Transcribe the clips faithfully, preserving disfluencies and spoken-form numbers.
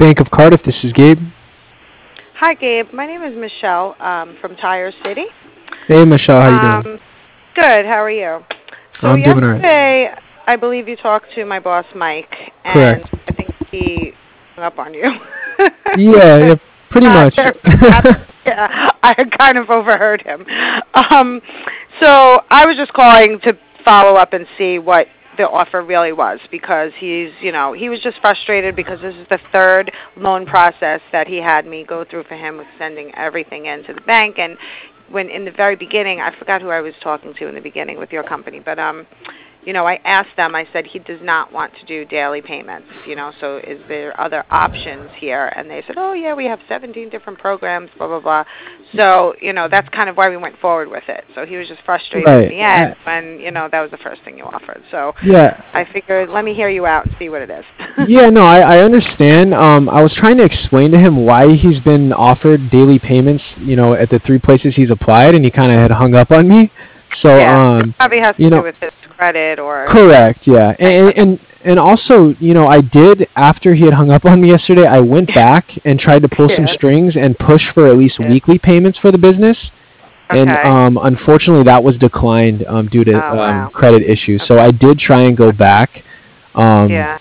Bank of Cardiff. This is Gabe. Hi, Gabe. My name is Michelle um, from Tire City. Hey, Michelle. How you um, doing? Good. How are you? So I'm doing all right. yesterday, I believe you talked to my boss, Mike, and Correct. I think he hung up on you. Yeah, yeah, pretty much. Yeah, I kind of overheard him. Um, so I was just calling to follow up and see what the offer really was, because he's, you know, he was just frustrated because this is the third loan process that he had me go through for him with sending everything into the bank. And when in the very beginning, I forgot who I was talking to in the beginning with your company, but um, you know, I asked them, I said he does not want to do daily payments, you know, so is there other options here? And they said, oh, yeah, we have seventeen different programs, blah, blah, blah. So, you know, that's kind of why we went forward with it. So he was just frustrated Right. at the end when, you know, that was the first thing you offered. So Yeah. I figured, let me hear you out and see what it is. Yeah, no, I, I understand. Um, I was trying to explain to him why he's been offered daily payments, you know, at the three places he's applied, and he kind of had hung up on me. So, yeah, um, it probably has to you know, do with his credit or... correct, yeah. And, and and also, you know, I did, after he had hung up on me yesterday, I went back and tried to pull some Yeah. strings and push for at least Yeah. weekly payments for the business. And Okay. um, unfortunately, that was declined um, due to Oh, um, wow. credit issues. So Okay. I did try and go back um, Yeah.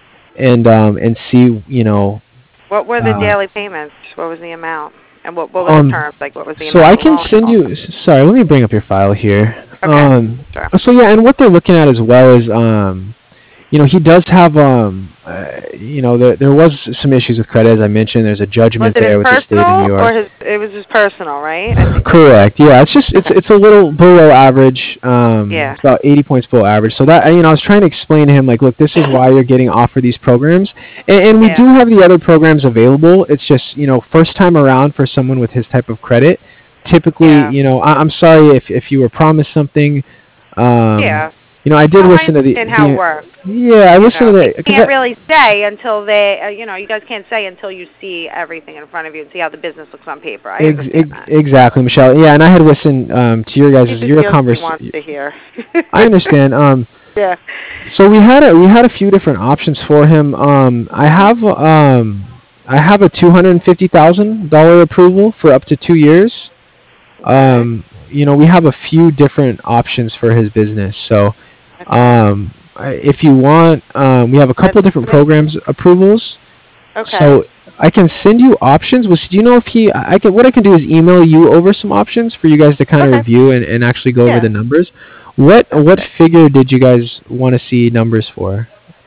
and um, and see, you know. What were the Uh, daily payments? What was the amount? And what, what were the um, terms? Like, what was the so amount I of the can loan? send you. Sorry, let me bring up your file here. Okay. Um, Sure. so yeah, and what they're looking at as well is, um, you know, he does have, um, uh, you know, there there was some issues with credit, as I mentioned. There's a Was judgment it his there with the state of New personal York. or his? It was his personal, right? I think. Correct. Yeah, it's just it's Okay. it's a little below average. Um, Yeah. it's about eighty points below average. So that, you know, I was trying to explain to him, like, look, this is why you're getting offered these programs, and, and we Yeah. do have the other programs available. It's just, you know, first time around for someone with his type of credit. Typically, Yeah. you know, I, I'm sorry if if you were promised something. Um, Yeah. you know, I did No, I listen to the, understand how it the works. yeah, I You listened know, to you the because can't really say until they, uh, you know, you guys can't say until you see everything in front of you and see how the business looks on paper. I ex, understand ex, that. exactly, Michelle. Yeah, and I had listened um, to your guys' He just your hears what he wants conversation. to hear. I understand. Um, Yeah. So we had a we had a few different options for him. Um, I have um I have a two hundred and fifty thousand dollar approval for up to two years. Okay. Um, you know, we have a few different options for his business. So, Okay. um, I- if you want, um, we have a couple That's different great. programs approvals. Okay. So I can send you options. Was do you know if he? I can. What I can do is email you over some options for you guys to kind of Okay. review and, and actually go over Yeah. the numbers. What That's what good. figure did you guys want to see numbers for?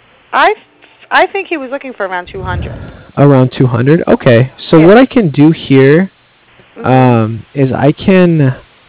I I think he was looking for around two hundred. Around two hundred. Okay. So Yeah. what I can do here Mhm. um, is I can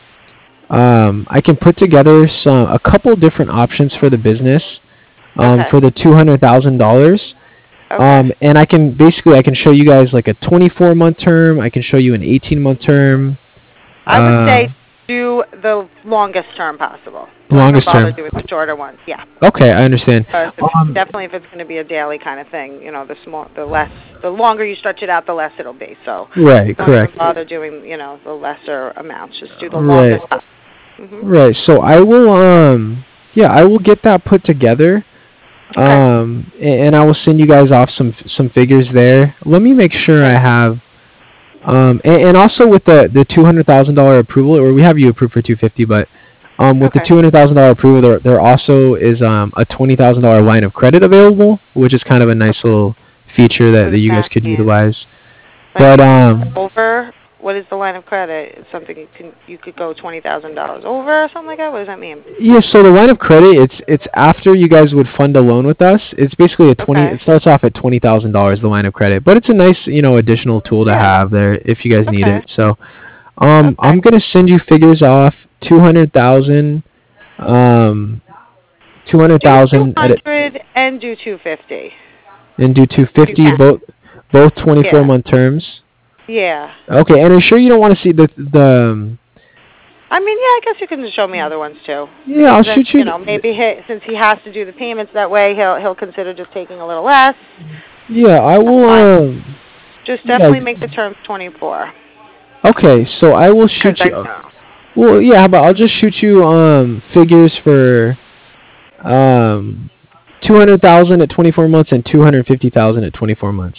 um, I can put together some a couple different options for the business um, Okay. for the two hundred thousand dollars. Okay. Um, and I can basically I can show you guys like a twenty-four month term. I can show you an eighteen month term. I would Uh, say do the longest term possible. Don't even longest bother term. doing the shorter ones. Yeah. Okay, I understand. Because if, Um, definitely if it's going to be a daily kind of thing, you know, the small, the less, the longer you stretch it out, the less it'll be. So right, don't correct. even bother doing, you know, the lesser amounts. Just do the Right, longest. Mhm. right. So I will um yeah I will get that put together. Okay. Um, a- and I will send you guys off some some figures there. Let me make sure I Okay. have. Um, and, and also with the the two hundred thousand dollar approval, or we have you approved for two fifty, but um, with the Okay. two hundred thousand dollar approval, there there also is um a twenty thousand dollar line of credit available, which is kind of a nice little feature that, What that does you guys that could mean? utilize. Like But um, over, what is the line of credit? It's something you can you could go twenty thousand dollars over or something like that. What does that mean? yeah, so the line of credit, it's it's after you guys would fund a loan with us. It's basically a twenty. Okay. It starts off at twenty thousand dollars, the line of credit, but it's a nice, you know, additional tool to Yeah. have there if you guys need Okay. it. So, um, Okay. I'm gonna send you figures off two hundred thousand, um, two hundred Do two thousand at it, hundred and do two fifty. and do two If you fifty can. both both twenty-four Yeah. month terms. Yeah. Okay, and are you sure you don't want to see the the? Um, I mean, yeah, I guess you can show me other ones too. yeah, I'll Then, shoot you. you know, maybe he, since he has to do the payments that way, he'll he'll consider just taking a little less. Yeah, I That's will. fine. Um, Just yeah. definitely make the terms twenty-four. Okay, so I will shoot Because I you. know. Well, yeah, but I'll just shoot you um figures for um two hundred thousand at twenty-four months and two hundred fifty thousand at twenty-four months.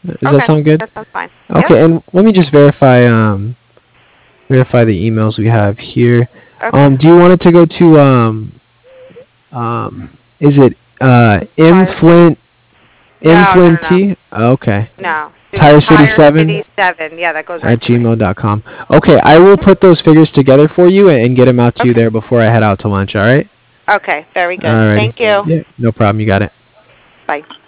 Does Okay. that sound good? That sounds fine. Okay, Yep. and let me just verify um verify the emails we have here. Okay. Um, do you want it to go to um um is it uh M Tire- Flint No, M no, Flint no, no. T? Okay. No. Do Tire City Tire seven City seven. Yeah, that goes at right to me. gmail dot com. Okay, I will put those figures together for you and, and get them out to you Okay. there before I head out to lunch. All right. Okay. Very good. Alrighty. Thank you. Yeah, no problem. You got it. Bye.